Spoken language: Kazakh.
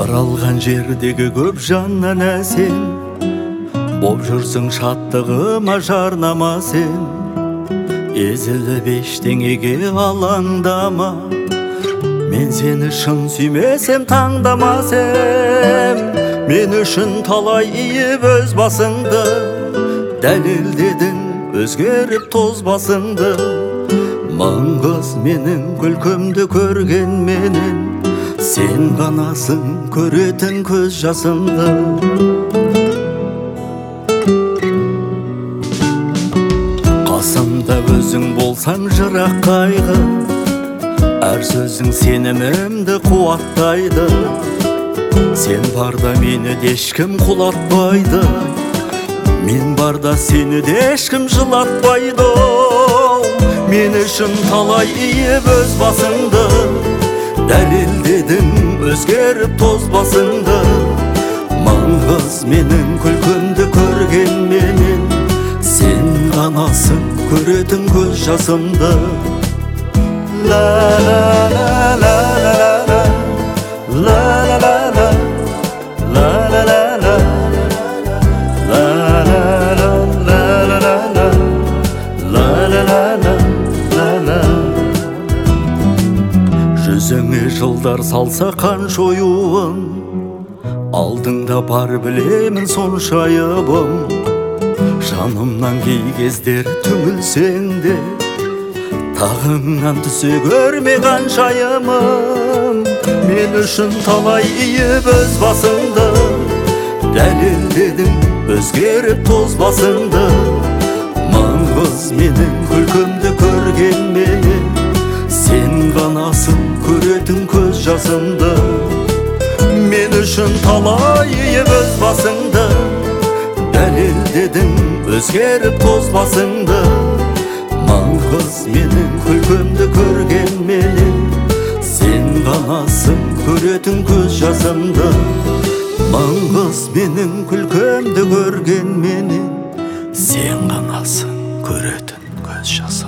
жаралған жердегі көп жаннан әсем, боп жүрсің шаттығыма жарнама сен. Езіліп ештеңеге алаңдама, мен сені шын сүймесем таңдамасем. Мен үшін талай иіп өз басыңды, дәлелдедің өзгеріп тоз басыңды. Маңғыз менің күлкімді көрген менен, сен ғанасың көретін көз жасымды. Қасымда өзің болсаң жырақ қайғы, әр сөзің сенімімді қуаттайды. Сен барда мені де ешкім құлатпайды, мен барда сені де ешкім жылатпайды. Мен үшін талай иіп өз басыңды, дәлелдедің өзгеріп тоз басыңды. Маңғыз менің күлкімді көрген менен, сен ғанасың көретін көз жасымды. Ла ла ла ла ла ла ла ла ла ла ла ла ла жүзіңе жылдар салса қанша оюын, алдыңда бар білемін сонша айыбым. Жанымнан кей кездер түңілсең де, тағыңнан түсе көрме қаншайымым. Мен үшін талай иіп өз басыңды, дәлелдедің өзгеріп тоз басыңды. Маңғыз менің күлкімді көрген менен, сен ғанасың көретін көз жасымды. Мен үшін талай иіп өз басыңды, дәлелдедің өзгеріп тоз басыңды. Маңғыз менің күлкімді көрген менен, сен ғанасың көретін көз жасымды. Маңғыз менің күлкімді көрген менен, сен ғанасың көретін көз жасымды.